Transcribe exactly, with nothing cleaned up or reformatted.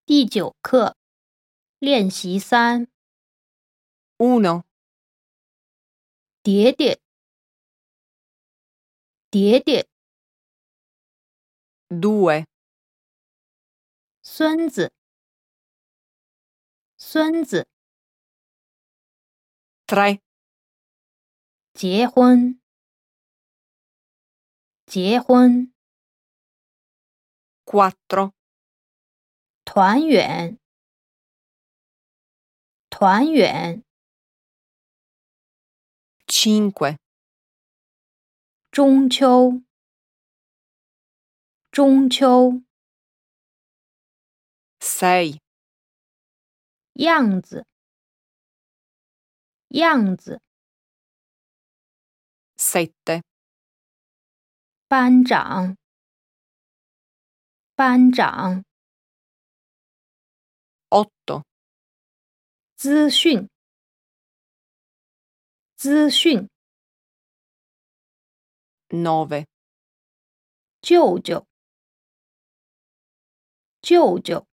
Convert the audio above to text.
第九课，练习三， uno, 爹爹，爹爹， due, 孙子，孙子， tre, 结婚，结婚， quattro, 团圆，团圆， cinque, 中秋，中秋， sei, 样子，样子， sette, 班长，班长， otto, 资讯，资讯， nove. 舅舅，舅舅。